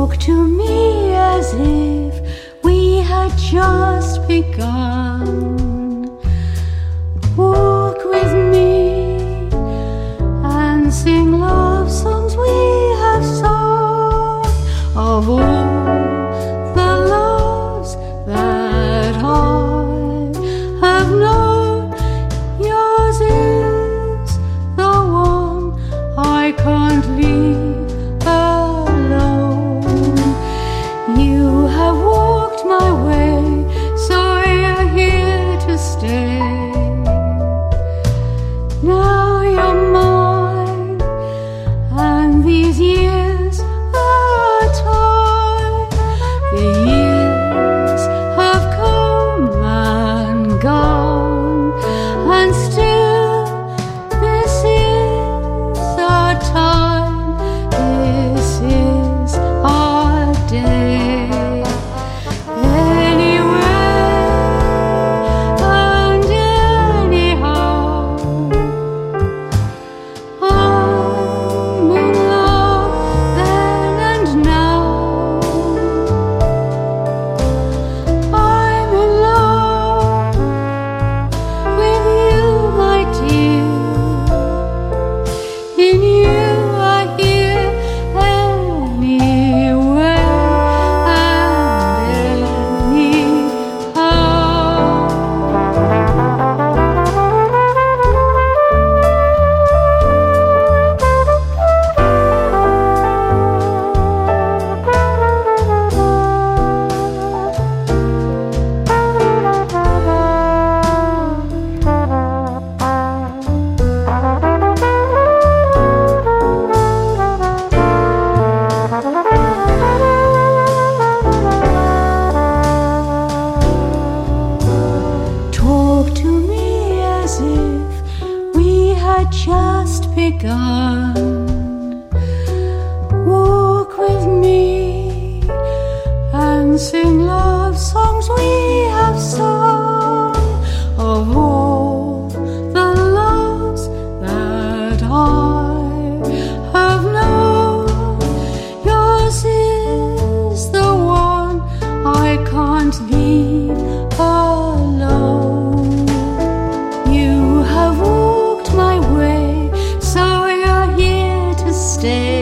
Talk to me as if we had just begun. Walk with me and sing love songs we have sung. Of all the loves that I have known, yours is the one I can't leave alone. You have walked my way, so you're here to stay. Now you're mine, and these years are time. The years have come and gone, and still this is our time, this is our day. Anywhere and anyhow, I'm in love then and now. I'm in love with you, my dear. In you I hear anywhere and anyhow. Talk to me as if we had just begun. Walk with me and sing love songs we have sung. Of all the loves that I have known, yours is the one I can't leave alone. You have walked my way, so you're here to stay.